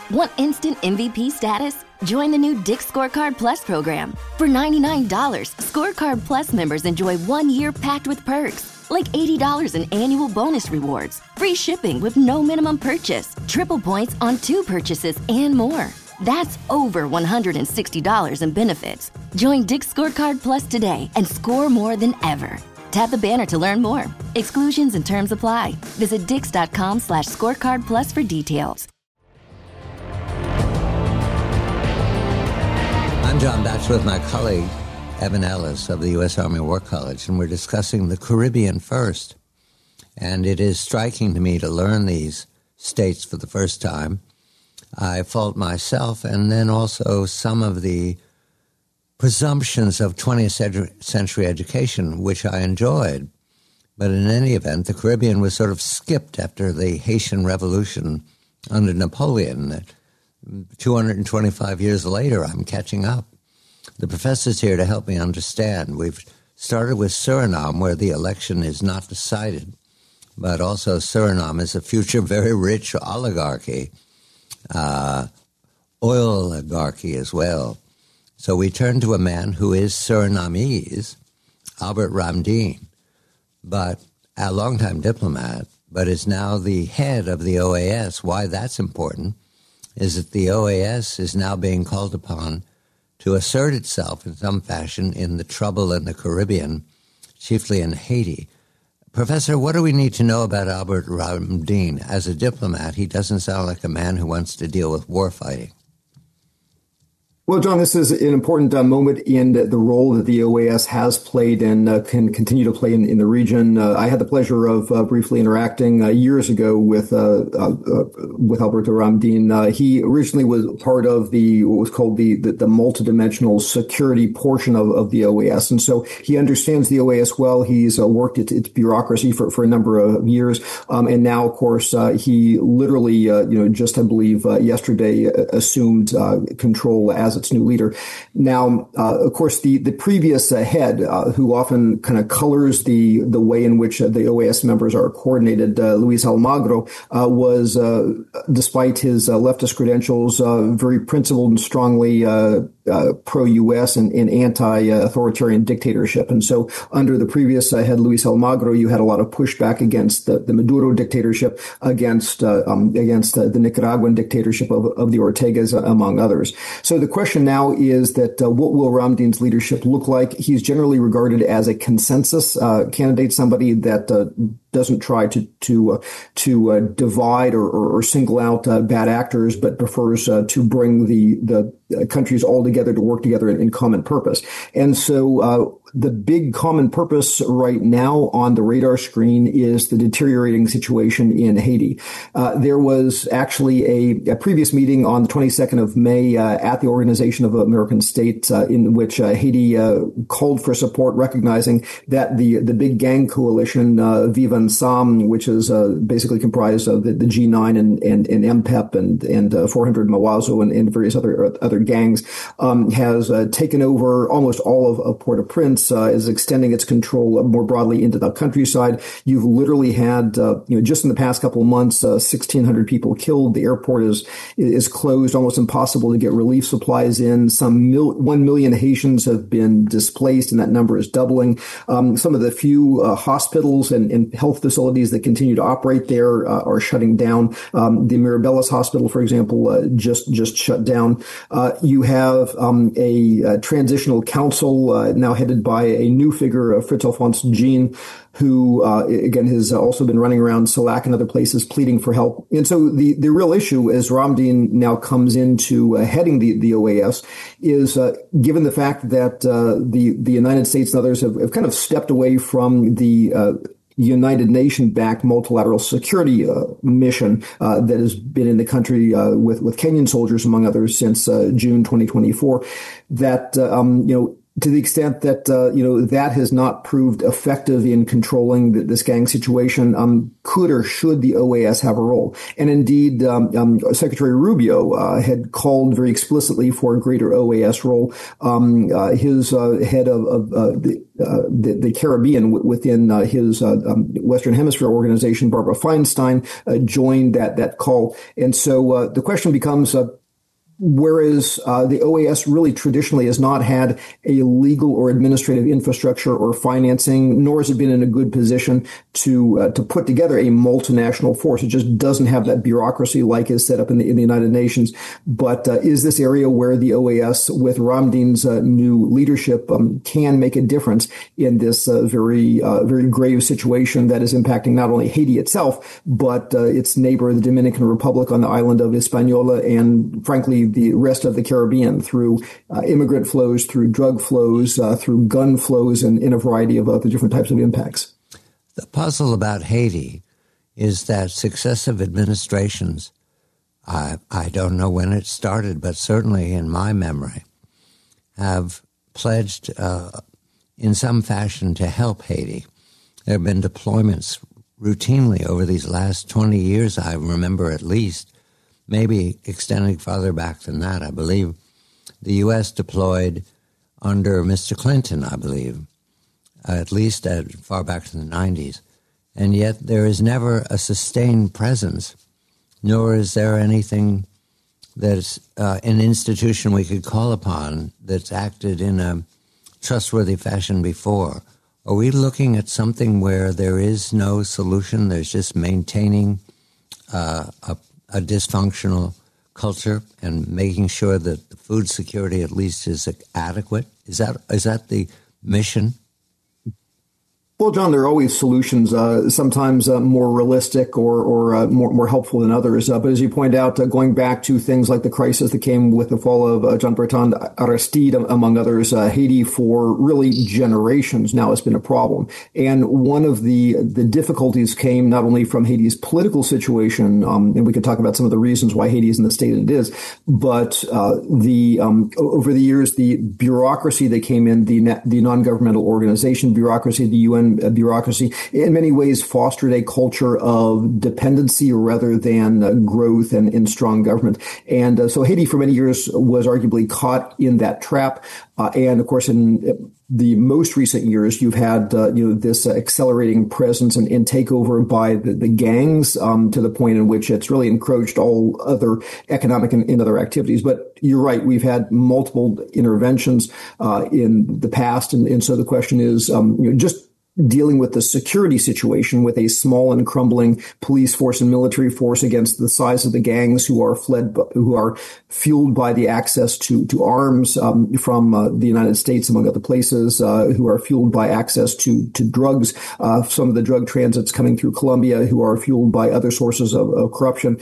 Want instant MVP status? Join the new Dick's Scorecard Plus program. For $99, Scorecard Plus members enjoy 1 year packed with perks, like $80 in annual bonus rewards, free shipping with no minimum purchase, triple points on 2 purchases, and more. That's over $160 in benefits. Join Dick's Scorecard Plus today and score more than ever. Tap the banner to learn more. Exclusions and terms apply. Visit dix.com/scorecard plus for details. I'm John Batchelor with my colleague, Evan Ellis of the U.S. Army War College, and we're discussing the Caribbean first. And it is striking to me to learn these states for the first time. I fault myself and then also some of the presumptions of 20th century education, which I enjoyed. But in any event, the Caribbean was sort of skipped after the Haitian Revolution under Napoleon. 225 years later, I'm catching up. The professor's here to help me understand. We've started with Suriname, where the election is not decided, but also Suriname is a future very rich oligarchy, oil oligarchy as well. So we turn to a man who is Surinamese, Albert Ramdien, but a longtime diplomat, but is now the head of the OAS. Why that's important is that the OAS is now being called upon to assert itself in some fashion in the trouble in the Caribbean, chiefly in Haiti. Professor, what do we need to know about Albert Ramdien? As a diplomat, he doesn't sound like a man who wants to deal with war fighting. Well, John, this is an important moment in the role that the OAS has played and can continue to play in the region. I had the pleasure of briefly interacting years ago with Alberto Ramdien. He originally was part of what was called the multidimensional security portion of the OAS, and so he understands the OAS well. He's worked its bureaucracy for a number of years, and now, of course, he literally, just I believe yesterday assumed control as its new leader. Now, of course, the previous head, who often kind of colors the way in which the OAS members are coordinated, Luis Almagro, was, despite his leftist credentials, very principled and strongly pro-U.S. and anti-authoritarian dictatorship. And so under the previous head, Luis Almagro, you had a lot of pushback against the Maduro dictatorship, against the Nicaraguan dictatorship of the Ortegas, among others. So the question now is that what will Ramdien's leadership look like? He's generally regarded as a consensus candidate, somebody that doesn't try to divide or single out bad actors, but prefers to bring the countries all together to work together in common purpose. And so the big common purpose right now on the radar screen is the deteriorating situation in Haiti. There was actually a previous meeting on the 22nd of May at the Organization of American States in which Haiti called for support, recognizing that the big gang coalition, Viva Ensam, which is basically comprised of the G9 and MPEP and 400 Mawazo and various other gangs, has taken over almost all of Port-au-Prince, is extending its control more broadly into the countryside. You've literally had, just in the past couple of months, 1,600 people killed. The airport is closed, almost impossible to get relief supplies in. 1 million Haitians have been displaced, and that number is doubling. Some of the few hospitals and health facilities that continue to operate there are shutting down. The Mirabellas Hospital, for example, just shut down. You have a transitional council now headed by a new figure, Fritz Alphonse Jean, who, again, has also been running around SALAC and other places pleading for help. And so the real issue, as Ramdien now comes into heading the OAS, is given the fact that the United States and others have kind of stepped away from the United Nation-backed multilateral security mission that has been in the country with Kenyan soldiers, among others, since June 2024, that to the extent that that has not proved effective in controlling this gang situation, could or should the OAS have a role? And indeed, Secretary Rubio had called very explicitly for a greater OAS role. His head of the Caribbean within his Western Hemisphere organization, Barbara Feinstein, joined that call. And so the question becomes, whereas the OAS really traditionally has not had a legal or administrative infrastructure or financing, nor has it been in a good position to put together a multinational force. It just doesn't have that bureaucracy like is set up in the United Nations. But is this area where the OAS, with Ramdeen's new leadership, can make a difference in this very grave situation that is impacting not only Haiti itself, but its neighbor, the Dominican Republic, on the island of Hispaniola, and frankly, the rest of the Caribbean, through immigrant flows, through drug flows, through gun flows, and in a variety of other different types of impacts. The puzzle about Haiti is that successive administrations, I don't know when it started, but certainly in my memory, have pledged in some fashion to help Haiti. There have been deployments routinely over these last 20 years, I remember at least, maybe extending farther back than that. I believe the U.S. deployed under Mr. Clinton, I believe, at least far back to the 90s. And yet there is never a sustained presence, nor is there anything that's an institution we could call upon that's acted in a trustworthy fashion before. Are we looking at something where there is no solution? There's just maintaining a dysfunctional culture and making sure that the food security at least is adequate? Is that the mission? Well, John, there are always solutions, sometimes more realistic or more helpful than others. But as you point out, going back to things like the crisis that came with the fall of Jean-Bertrand Aristide, among others, Haiti for really generations now has been a problem. And one of the difficulties came not only from Haiti's political situation, and we could talk about some of the reasons why Haiti is in the state it is, but over the years, the bureaucracy that came in, the non-governmental organization bureaucracy, the UN bureaucracy, in many ways fostered a culture of dependency rather than growth and strong government. And so Haiti for many years was arguably caught in that trap. And of course, in the most recent years, you've had this accelerating presence and takeover by the gangs to the point in which it's really encroached all other economic and other activities. But you're right, we've had multiple interventions in the past, and so the question is just dealing with the security situation with a small and crumbling police force and military force against the size of the gangs who are fueled by the access to arms from the United States, among other places, who are fueled by access to drugs, some of the drug transits coming through Colombia, who are fueled by other sources of corruption.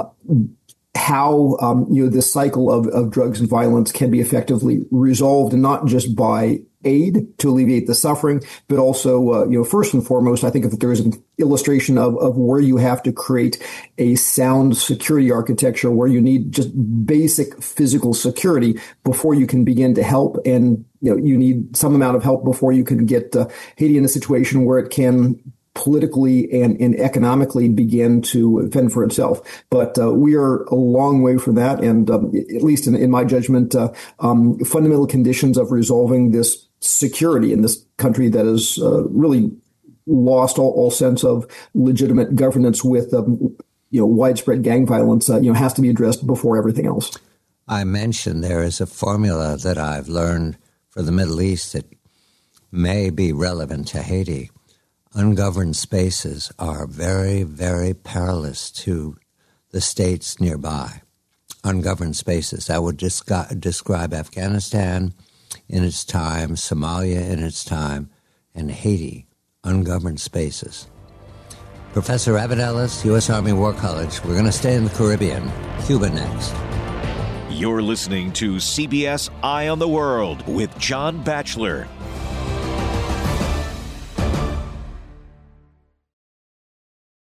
How this cycle of drugs and violence can be effectively resolved, and not just by aid to alleviate the suffering, but also, first and foremost, I think if there is an illustration of where you have to create a sound security architecture, where you need just basic physical security before you can begin to help, and you need some amount of help before you can get Haiti in a situation where it can politically and economically begin to fend for itself. But we are a long way from that. And at least in my judgment, fundamental conditions of resolving this security in this country that has really lost all sense of legitimate governance with widespread gang violence, has to be addressed before everything else. I mentioned there is a formula that I've learned for the Middle East that may be relevant to Haiti. Ungoverned spaces are very, very perilous to the states nearby. Ungoverned spaces. I would describe Afghanistan in its time, Somalia in its time, and Haiti, ungoverned spaces. Professor Evan Ellis, U.S. Army War College. We're going to stay in the Caribbean. Cuba next. You're listening to CBS Eye on the World with John Batchelor.